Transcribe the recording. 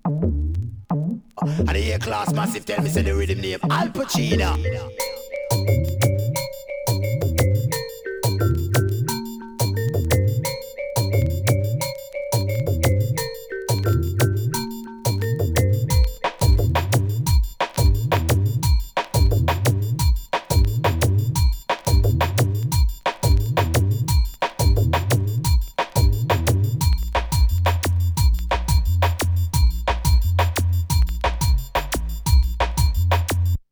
And the A-Class Massive tell me say the rhythm name Al Pacino.